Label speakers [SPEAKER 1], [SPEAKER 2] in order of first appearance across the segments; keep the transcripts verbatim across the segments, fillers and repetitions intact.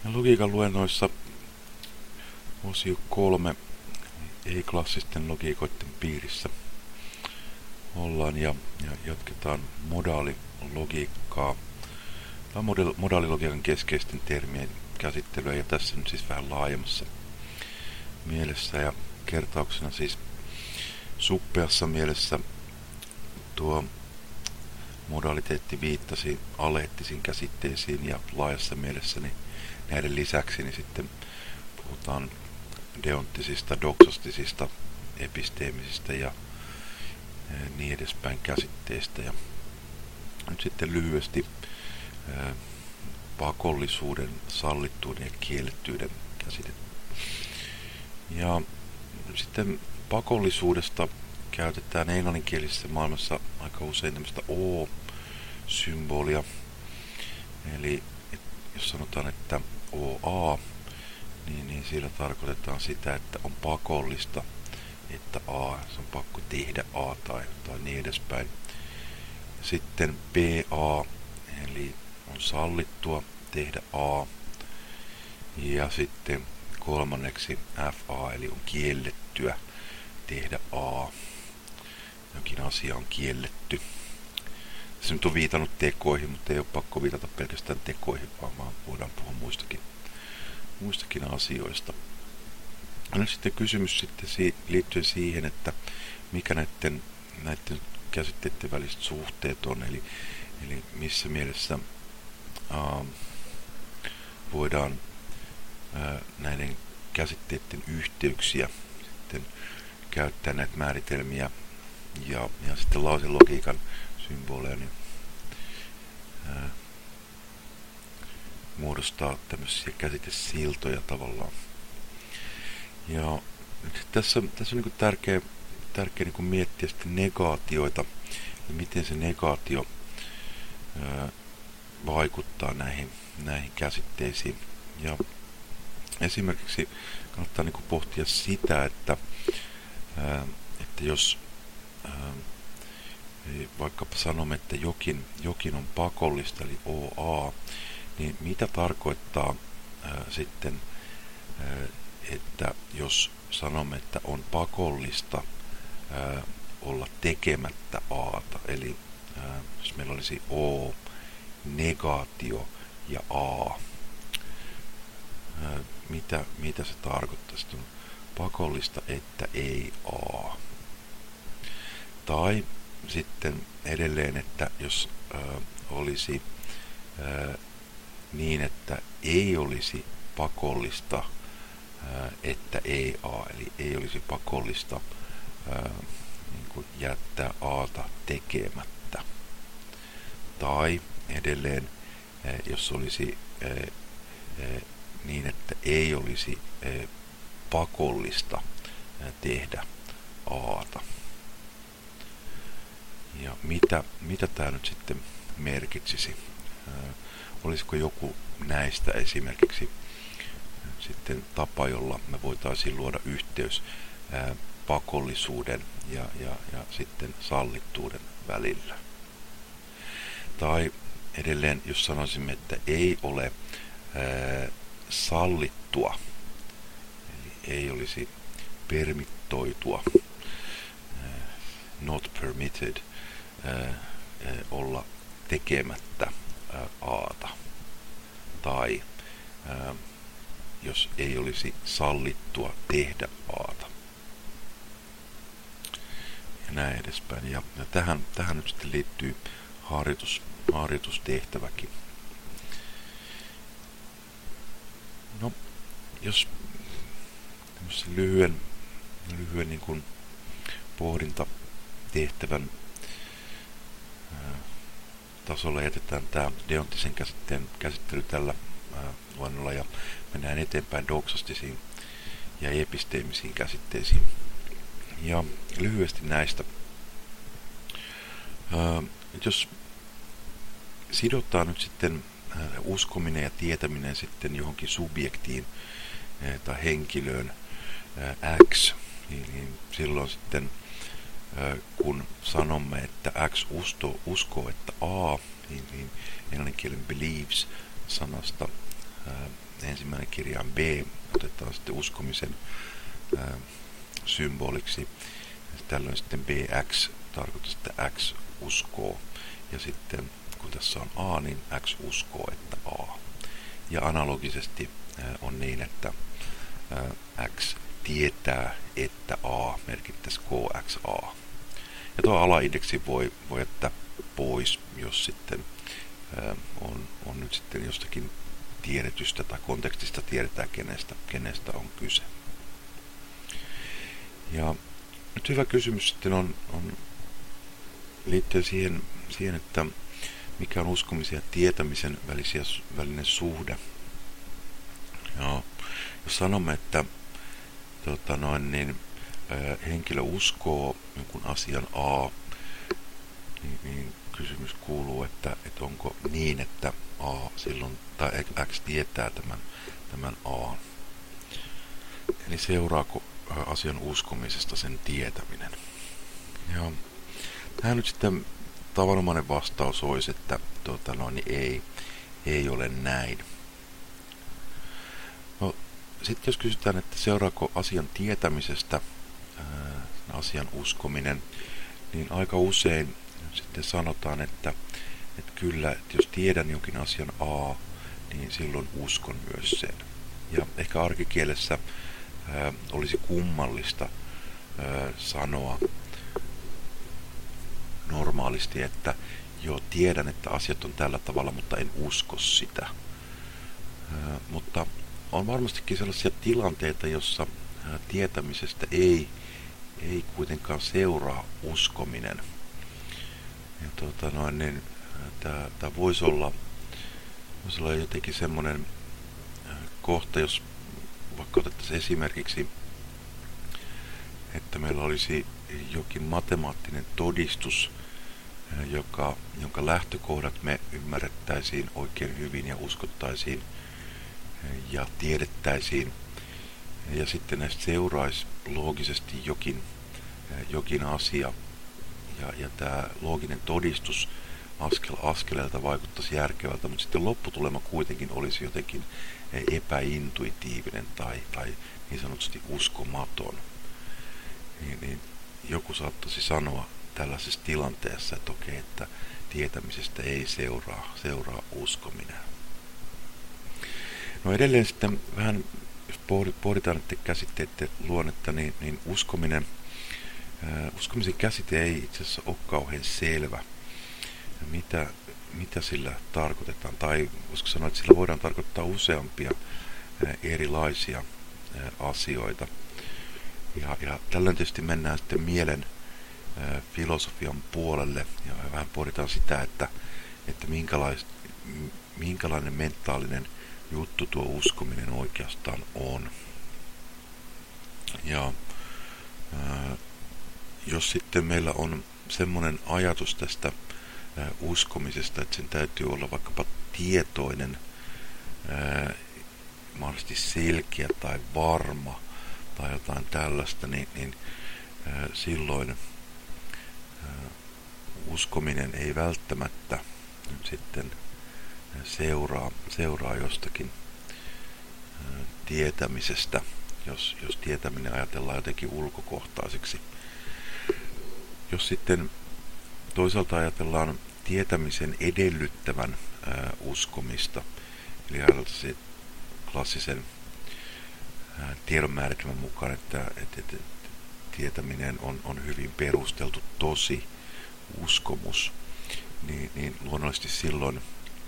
[SPEAKER 1] Logiikan luennoissa osio kolme ei-klassisten logiikoiden piirissä ollaan ja, ja jatketaan modaalilogiikkaa. Tämä on model, modaalilogiikan keskeisten termien käsittelyä ja tässä nyt siis vähän laajemmassa mielessä ja kertauksena siis suppeassa mielessä tuo modaliteetti viittasi aleettisiin käsitteisiin ja laajassa mielessä niin näiden lisäksi niin sitten puhutaan deonttisista, doksostisista, episteemisistä ja niin edespäin käsitteistä. Ja nyt sitten lyhyesti ää, pakollisuuden, sallittuuden ja kiellettyyden käsite. Ja sitten pakollisuudesta käytetään englanninkielisessä maailmassa aika usein tämmöistä O-symbolia. Eli jos sanotaan, että O A, niin, niin sillä tarkoitetaan sitä, että on pakollista, että A, se on pakko tehdä A tai, tai niin edespäin. Sitten B A, eli on sallittua tehdä A. Ja sitten kolmanneksi F A, eli on kiellettyä tehdä A. Jokin asia on kielletty. Se nyt on viitannut tekoihin, mutta ei ole pakko viitata pelkästään tekoihin, vaan, vaan voidaan puhua muistakin, muistakin asioista. Ja nyt sitten kysymys sitten si- liittyen siihen, että mikä näiden, näiden käsitteiden väliset suhteet on, eli, eli missä mielessä ää, voidaan ää, näiden käsitteiden yhteyksiä sitten käyttää näitä määritelmiä ja, ja sitten lauselogiikan symboleja, niin ää, muodostaa tämmöisiä käsitesiltoja tavallaan. Ja tässä, tässä on niin tärkeä, tärkeä niin miettiä sitten negaatioita ja miten se negaatio ää, vaikuttaa näihin, näihin käsitteisiin. Ja esimerkiksi kannattaa niin pohtia sitä, että, ää, että jos ää, vaikkapa sanomme, että jokin, jokin on pakollista, eli O A, niin mitä tarkoittaa ää, sitten, ää, että jos sanomme, että on pakollista ää, olla tekemättä Aata, eli ää, jos meillä olisi O, negaatio ja A, ää, mitä, mitä se tarkoittaa? Sitten on pakollista, että ei A. Tai sitten edelleen, että jos ää, olisi ää, niin, että ei olisi pakollista, ää, että ei A, eli ei olisi pakollista ää, niin kuin jättää Aata tekemättä. Tai edelleen, ää, jos olisi ää, ää, niin, että ei olisi ää, pakollista ää, tehdä Aata. Ja mitä, mitä tämä nyt sitten merkitsisi? Ää, olisiko joku näistä esimerkiksi sitten tapa, jolla me voitaisiin luoda yhteys ää, pakollisuuden ja, ja, ja sitten sallittuuden välillä? Tai edelleen, jos sanoisimme, että ei ole ää, sallittua, eli ei olisi permittoitua, ää, not permitted, ää, olla tekemättä ää, Aata. Tai ää, jos ei olisi sallittua tehdä Aata. Ja näin edespäin. Ja, ja tähän, tähän nyt sitten liittyy harjoitus, harjoitustehtäväkin. No, jos tämmöisen lyhyen, lyhyen niin kuin pohdintatehtävän ää, tasolla jätetään tämä deonttisen käsitteen käsittely tällä ää, luennolla ja mennään eteenpäin doksostisiin ja episteemisiin käsitteisiin. Ja lyhyesti näistä. Ää, jos sidotaan nyt sitten ää, uskominen ja tietäminen sitten johonkin subjektiin ää, tai henkilöön ää, X, niin, niin silloin sitten ää, kun sanomme, että X usto, uskoo, että A, niin, niin englanninkielen believes sanasta ää, ensimmäinen kirjain B otetaan sitten uskomisen ää, symboliksi. Tällöin sitten B X tarkoittaa, että X uskoo. Ja sitten kun tässä on A, niin X uskoo, että A. Ja analogisesti ää, on niin, että ää, X tietää, että A merkittäisi K X A. Ja tuo alaindeksi voi, voi jättää pois, jos sitten ää, on, on nyt sitten jostakin tiedetystä tai kontekstista tiedetään, kenestä, kenestä on kyse. Ja nyt hyvä kysymys sitten on, on liittyen siihen, siihen, että mikä on uskomisen ja tietämisen välisiä, välinen suhde. Ja jos sanomme, että tota noin, niin, ää, henkilö uskoo jonkun asian A, niin, niin kysymys kuuluu, että, että onko niin, että A silloin, tai X tietää tämän, tämän A. Eli seuraako asian uskomisesta sen tietäminen. Ja tähän nyt sitten tavanomainen vastaus olisi, että tuota, no, niin ei, ei ole näin. No, sitten jos kysytään, että seuraako asian tietämisestä ää, asian uskominen, niin aika usein sitten sanotaan, että, että kyllä, että jos tiedän jonkin asian A, niin silloin uskon myös sen. Ja ehkä arkikielessä ää, olisi kummallista ää, sanoa normaalisti, että joo, tiedän, että asiat on tällä tavalla, mutta en usko sitä. Ää, mutta on varmastikin sellaisia tilanteita, jossa ää, tietämisestä ei, ei kuitenkaan seuraa uskominen. Ja tuota noin, niin tämä voisi olla, voisi olla jotenkin semmoinen kohta, jos vaikka otettaisiin esimerkiksi, että meillä olisi jokin matemaattinen todistus, joka, jonka lähtökohdat me ymmärrettäisiin oikein hyvin ja uskottaisiin ja tiedettäisiin. Ja sitten näistä seuraisi loogisesti jokin, jokin asia. Ja, ja tämä looginen todistus askel askeleelta vaikuttaisi järkevältä, mutta sitten lopputulema kuitenkin olisi jotenkin epäintuitiivinen tai, tai niin sanotusti uskomaton. Niin, niin joku saattaisi sanoa tällaisessa tilanteessa, että okei, että tietämisestä ei seuraa, seuraa uskominen. No edelleen sitten vähän, jos pohditaan näiden käsitteiden luonnetta, niin, niin uskominen, ää, uskomisen käsite ei itse asiassa ole kauhean selvä. Mitä, mitä sillä tarkoitetaan, tai voisiko sanoa, että sillä voidaan tarkoittaa useampia ää, erilaisia ää, asioita. Ja, ja tällöin tietysti mennään sitten mielen ää, filosofian puolelle ja vähän pohditaan sitä, että, että minkälais, minkälainen mentaalinen juttu tuo uskominen oikeastaan on. Ja ää, jos sitten meillä on semmoinen ajatus tästä ää, uskomisesta, että sen täytyy olla vaikkapa tietoinen, ää, mahdollisesti selkeä tai varma tai jotain tällaista, niin, niin ää, silloin ää, uskominen ei välttämättä nyt sitten seuraa, seuraa jostakin ää, tietämisestä, jos, jos tietäminen ajatellaan jotenkin ulkokohtaiseksi. Jos sitten toisaalta ajatellaan tietämisen edellyttävän ää, uskomista, eli ajatellaan klassisen ää, tiedon määritelmän mukaan, että et, et, et, tietäminen on, on hyvin perusteltu tosi uskomus, niin, niin luonnollisesti silloin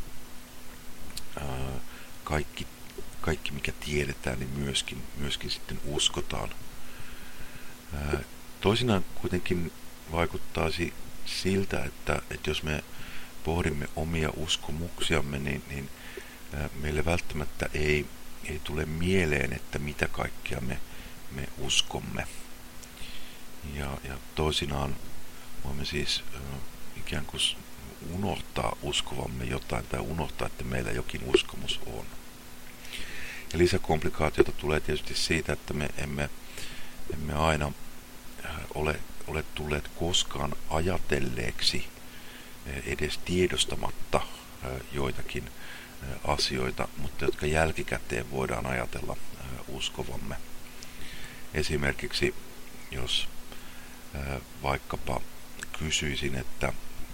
[SPEAKER 1] ää, kaikki, kaikki mikä tiedetään, niin myöskin, myöskin sitten uskotaan. Ää, toisinaan kuitenkin vaikuttaisi siltä, että, että jos me pohdimme omia uskomuksiamme, niin, niin ää, meille välttämättä ei, ei tule mieleen, että mitä kaikkea me, me uskomme. Ja, ja toisinaan voimme siis ää, ikään kuin unohtaa uskovamme jotain tai unohtaa, että meillä jokin uskomus on. Ja lisäkomplikaatiota tulee tietysti siitä, että me emme, emme aina ole, ole tulleet koskaan ajatelleeksi edes tiedostamatta joitakin asioita, mutta jotka jälkikäteen voidaan ajatella uskovamme. Esimerkiksi jos vaikkapa kysyisin, että,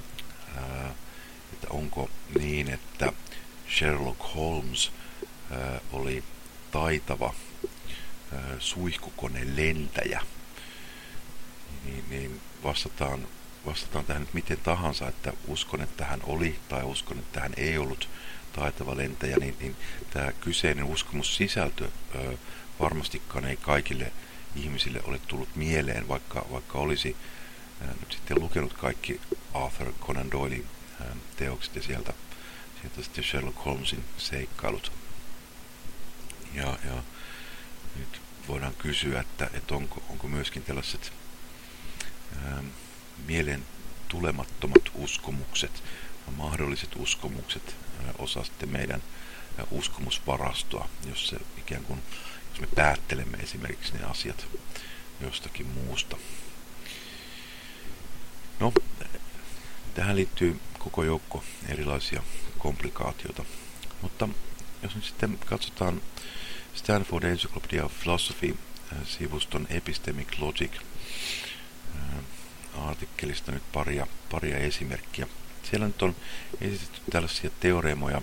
[SPEAKER 1] että onko niin, että Sherlock Holmes oli taitava suihkukoneen lentäjä, niin, niin vastataan, vastataan tähän nyt miten tahansa, että uskon, että hän oli tai uskon, että hän ei ollut taitava lentäjä, niin, niin tämä kyseinen uskomussisältö ö, varmastikaan ei kaikille ihmisille ole tullut mieleen, vaikka, vaikka olisi ö, nyt sitten lukenut kaikki Arthur Conan Doylen ö, teokset ja sieltä, sieltä sitten Sherlock Holmesin seikkailut. Ja, ja nyt voidaan kysyä, että, että onko, onko myöskin tällaiset ö, mieleen tulemattomat uskomukset, mahdolliset uskomukset osa sitten meidän uskomusvarastoa, jos se ikään kuin, jos me päättelemme esimerkiksi ne asiat jostakin muusta. No, tähän liittyy koko joukko erilaisia komplikaatioita, mutta jos nyt sitten katsotaan Stanford Encyclopedia of Philosophy-sivuston Epistemic Logic artikkelista nyt paria, paria esimerkkiä. Siellä nyt on esitetty tällaisia teoreemoja,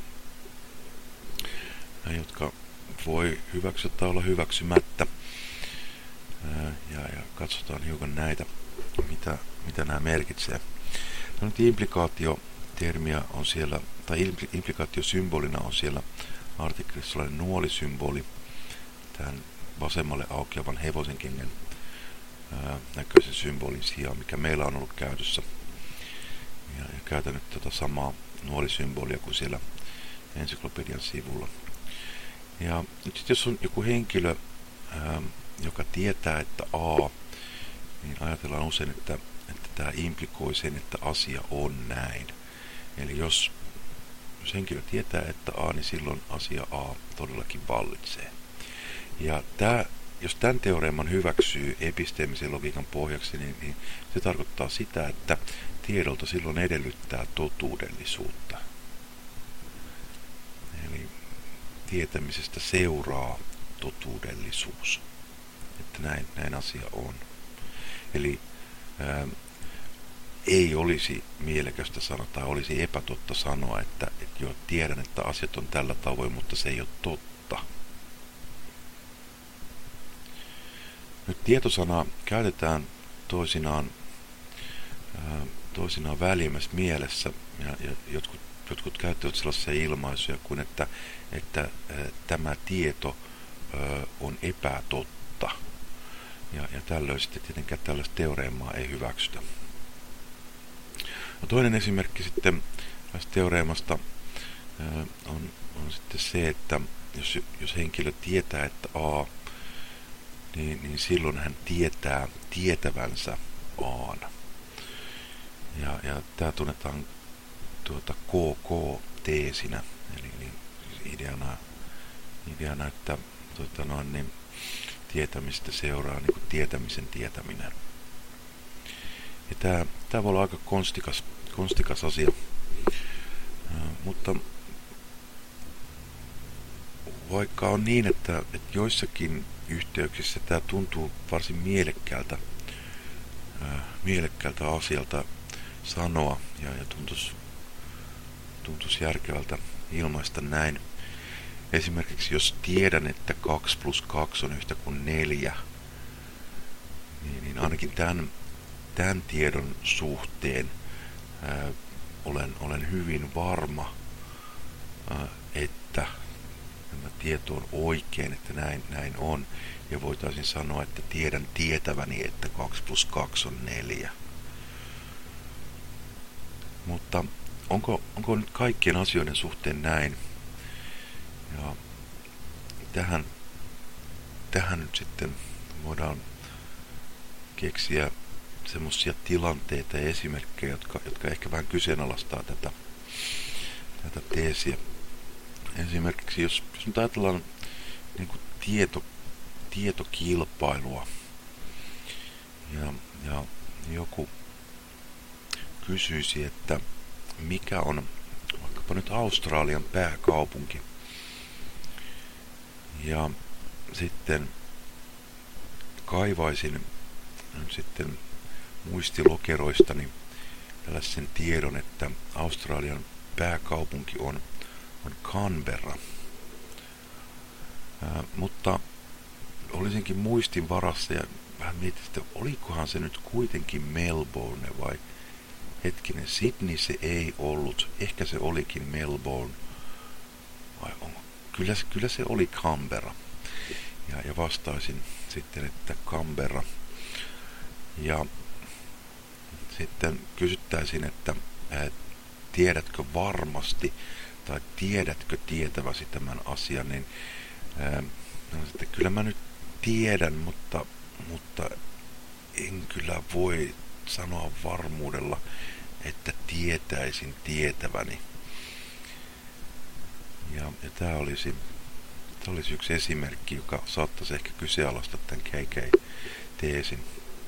[SPEAKER 1] jotka voi hyväksyä tai olla hyväksymättä. Ja, ja katsotaan hiukan näitä, mitä, mitä nämä merkitsee. No nyt implikaatiotermiä on siellä, tai implikaatiosymbolina on siellä artikkelissa sellainen nuolisymboli, tämän vasemmalle aukeavan hevosenkengen näköisen symbolin sijaan, mikä meillä on ollut käytössä. Ja, ja käytän nyt tätä samaa nuolisymbolia kuin siellä ensyklopedian sivulla. Ja nyt sitten jos on joku henkilö, ää, joka tietää, että A, niin ajatellaan usein, että, että tämä implikoi sen, että asia on näin. Eli jos, jos henkilö tietää, että A, niin silloin asia A todellakin vallitsee. Ja tämä, jos tämän teoreeman hyväksyy episteemisen logiikan pohjaksi, niin, niin se tarkoittaa sitä, että tiedolta silloin edellyttää totuudellisuutta. Eli tietämisestä seuraa totuudellisuus. Että näin, näin asia on. Eli ää, ei olisi mielekästä sanoa tai olisi epätotta sanoa, että, että jo tiedän, että asiat on tällä tavoin, mutta se ei ole totta. Nyt tietosanaa käytetään toisinaan, ää, toisinaan väljemmässä mielessä, ja, ja jotkut, jotkut käyttävät sellaisia ilmaisuja kuin, että, että ää, tämä tieto ää, on epätotta. Ja, ja tällöin sitten tietenkään tällaista teoreemaa ei hyväksytä. No toinen esimerkki sitten tästä teoreemasta ää, on, on sitten se, että jos, jos henkilö tietää, että A, Niin, niin silloin hän tietää tietävänsä A:n. Ja, ja tämä tunnetaan tuota K K-teesinä, eli, eli ideana, ideana, että tuota, noin, niin, tietämistä seuraa niin kuin tietämisen tietäminen. Ja tämä, tämä voi olla aika konstikas, konstikas asia, uh, mutta vaikka on niin, että, että joissakin yhteyksissä tämä tuntuu varsin mielekkäältä, ää, mielekkäältä asialta sanoa ja, ja tuntuisi, tuntuisi järkevältä ilmaista näin. Esimerkiksi jos tiedän, että kaksi plus kaksi on yhtä kuin neljä, niin, niin ainakin tämän, tämän tiedon suhteen ää, olen, olen hyvin varma, ää, että tämä tieto on oikein, että näin, näin on. Ja voitaisiin sanoa, että tiedän tietäväni, että kaksi plus kaksi on neljä. Mutta onko, onko nyt kaikkien asioiden suhteen näin? Ja tähän, tähän nyt sitten voidaan keksiä semmoisia tilanteita ja esimerkkejä, jotka, jotka ehkä vähän kyseenalaistaa tätä, tätä teesiä. Esimerkiksi jos, jos nyt ajatellaan niin kuin tieto, tietokilpailua ja, ja joku kysyisi, että mikä on vaikkapa vaikkapa nyt Australian pääkaupunki. Ja sitten kaivaisin sitten muistilokeroistani tällaisen tiedon, että Australian pääkaupunki on, on Canberra. Ää, mutta olisinkin muistin varassa ja vähän mietin, että olikohan se nyt kuitenkin Melbourne vai hetkinen, Sydney se ei ollut, ehkä se olikin Melbourne, vai on, kyllä, kyllä se oli Canberra. Ja, ja vastaisin sitten, että Canberra. Ja sitten kysyttäisiin, että ää, tiedätkö varmasti, tai tiedätkö tietäväsi tämän asian, niin ää, no, että kyllä mä nyt tiedän, mutta, mutta en kyllä voi sanoa varmuudella, että tietäisin tietäväni. Ja, ja tämä olisi, tämä olisi yksi esimerkki, joka saattaisi ehkä kyseenalaistaa tämän K K-teesin.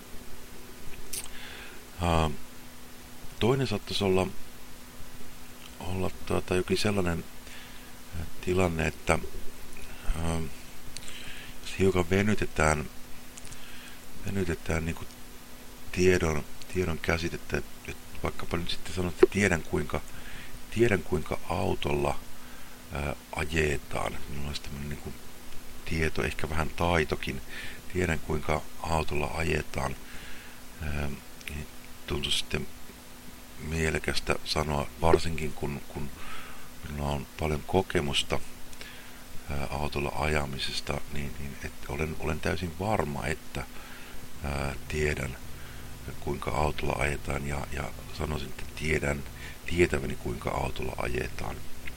[SPEAKER 1] Uh, toinen saattaisi olla, olla tuota, jokin sellainen tilanne, että uh, jos hiukan venytetään, venytetään niin kuin tiedon, tiedon käsitettä, että vaikkapa nyt sitten sanon, että tiedän kuinka, tiedän kuinka autolla ää, ajetaan. Minulla olisi tämmöinen niin kuin tieto, ehkä vähän taitokin. Tiedän kuinka autolla ajetaan. Ää, niin tuntuu sitten mielekästä sanoa, varsinkin kun, kun minulla on paljon kokemusta ää, autolla ajamisesta, niin, niin että olen, olen täysin varma, että ää, tiedän kuinka autolla ajetaan ja, ja sanoisin, että tiedän tietäväni kuinka autolla ajetaan.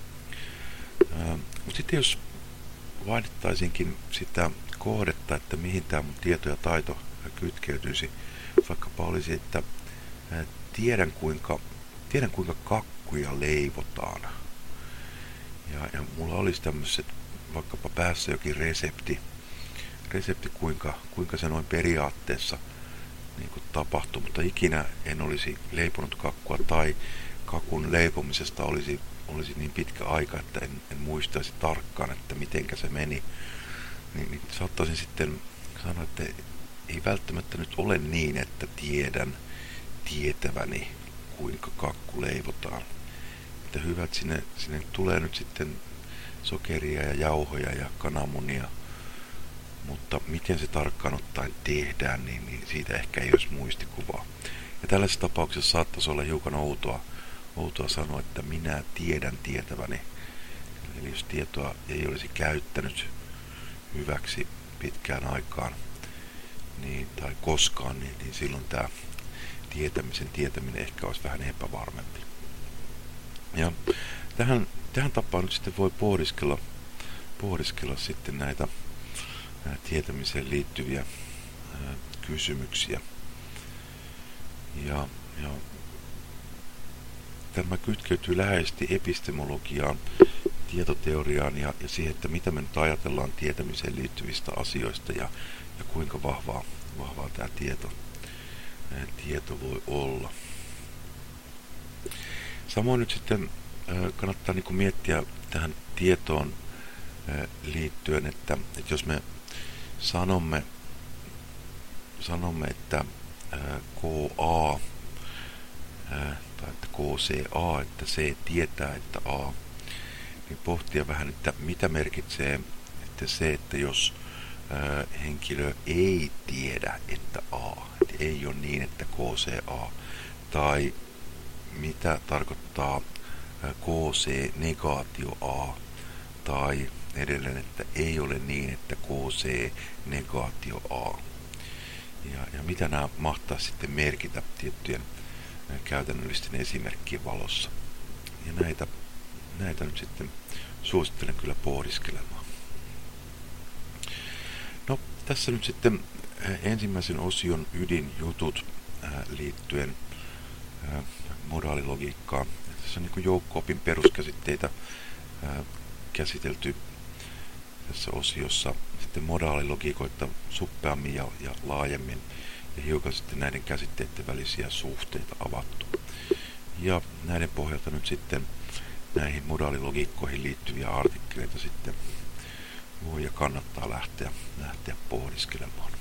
[SPEAKER 1] Ää, mutta sitten jos vaihdettaisinkin sitä kohdetta, että mihin tämä mun tieto ja taito kytkeytyisi, vaikkapa olisi, että ää, tiedän kuinka, tiedän kuinka kakkuja leivotaan. Ja, ja mulla olisi tämmöiset vaikkapa päässä jokin resepti, resepti kuinka, kuinka se noin periaatteessa niin kuin tapahtui, mutta ikinä en olisi leiponut kakkua tai kakun leipomisesta olisi, olisi niin pitkä aika, että en, en muistaisi tarkkaan, että mitenkä se meni. Niin, niin saattaisin sitten sanoa, että ei välttämättä nyt ole niin, että tiedän tietäväni, kuinka kakku leivotaan. Että hyvä, että sinne, sinne tulee nyt sitten sokeria ja jauhoja ja kananmunia. Mutta miten se tarkkaan ottaen tehdään, niin, niin siitä ehkä ei olisi muistikuvaa. Ja tällaisessa tapauksessa saattaisi olla hiukan outoa, outoa sanoa, että minä tiedän tietäväni. Eli jos tietoa ei olisi käyttänyt hyväksi pitkään aikaan niin, tai koskaan, niin, niin silloin tämä tietämisen tietäminen ehkä olisi vähän epävarmempi. Ja tähän, tähän tapaan nyt sitten voi pohdiskella, pohdiskella sitten näitä tietämiseen liittyviä ää, kysymyksiä. Ja, ja tämä kytkeytyy läheisesti epistemologiaan, tietoteoriaan ja, ja siihen, että mitä me nyt ajatellaan tietämiseen liittyvistä asioista ja, ja kuinka vahvaa, vahvaa tämä tieto, ää, tieto voi olla. Samoin nyt sitten ää, kannattaa niin kuin miettiä tähän tietoon ää, liittyen, että, että jos me Sanomme, sanomme, että ää, K A ää, tai että K C A, että C tietää, että A, niin pohtia vähän, että mitä merkitsee että se, että jos ää, henkilö ei tiedä, että A, että ei ole niin, että K C A, tai mitä tarkoittaa ää, K C negaatio A, tai edelleen, että ei ole niin, että K C negaatio A. Ja, ja mitä nämä mahtaa sitten merkitä tiettyjen käytännöllisten esimerkkien valossa. Ja näitä, näitä nyt sitten suosittelen kyllä pohdiskelemaan. No, tässä nyt sitten ensimmäisen osion ydinjutut liittyen modaalilogiikkaan. Tässä on niin kuin joukko-opin peruskäsitteitä käsitelty tässä osiossa, sitten modaalilogiikoita suppeammin ja, ja laajemmin ja hiukan sitten näiden käsitteiden välisiä suhteita avattu. Ja näiden pohjalta nyt sitten näihin modaalilogiikkoihin liittyviä artikkeleita sitten voi ja kannattaa lähteä, lähteä pohdiskelemaan.